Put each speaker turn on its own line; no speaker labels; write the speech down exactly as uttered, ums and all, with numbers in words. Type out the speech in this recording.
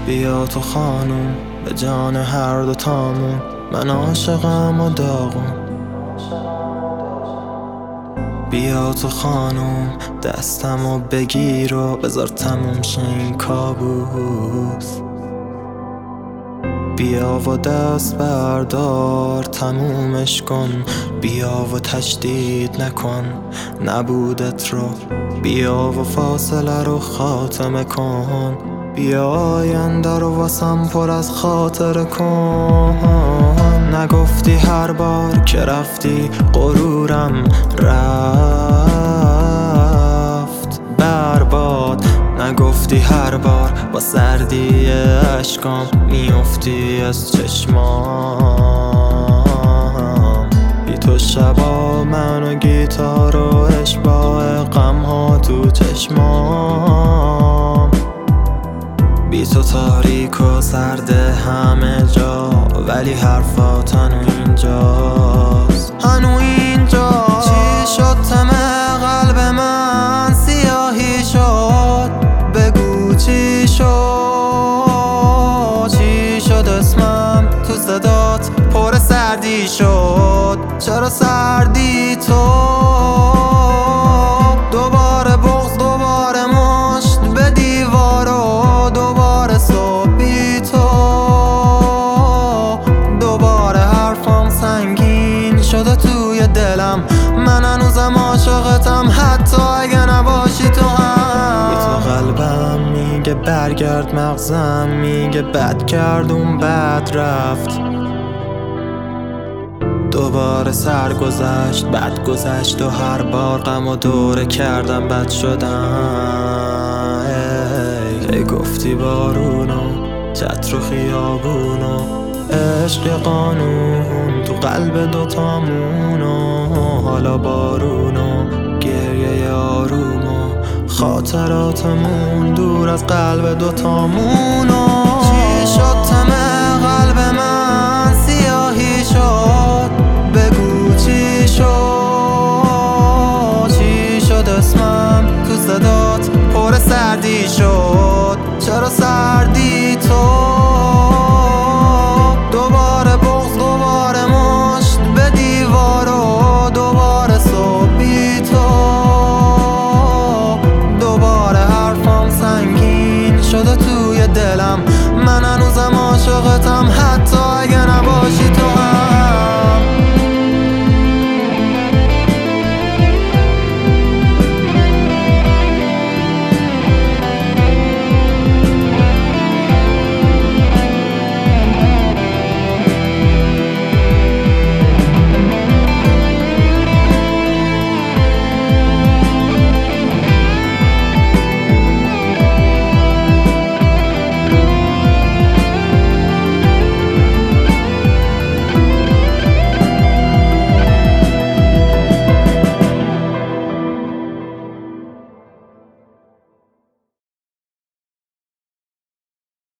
بیا تو خانوم به جان هر دو تامون، من عاشقم و داغون. بیا تو خانوم دستمو بگیر و بذار تموم شه این کابوس. بیا و دست بردار تمومش کن، بیا و تشدید نکن نبودت رو، بیا و فاصله رو خاتمه کن، بیا آینده رو واسم پر از خاطره کن. نگفتی هر بار که رفتی غرورم رفت برباد، نگفتی هر بار با سردی اشکام میافتی از چشمام. بی تو شبا من و گیتار و اشباع غم ها تو چشمام، بی تو تاریک و سرد همه جا، ولی حرفات هنو اینجاست، هنو اینجاست. چی شد تمه قلب من سیاهی شد، بگو چی شد، چی شد اسمم تو صدات پر سردی شد، چرا سردی تو؟ دوباره بغض دوباره مشت به دیوار و دوباره صبح بی تو، دوباره حرفام سنگین شده توی دلم، من هنوزم عاشقتم حتی اگه نباشی تو هم. بی تو قلبم میگه برگرد، مغزم میگه بد کردم بد رفت، دوباره سر گذشت بد گذشت و هر بار غم و دوره کردم بد شدم. ای, ای گفتی بارونو چتر و خیابونو، عشق قانون تو قلب دوتامونو، حالا بارونو گریه آرومو، خاطراتمون دور از قلب دوتامونو. چی شد تمه قلب من سیاهی شد، بگو چی شد، چی شد اسمم تو صدات پر سردی شد، چرا سردی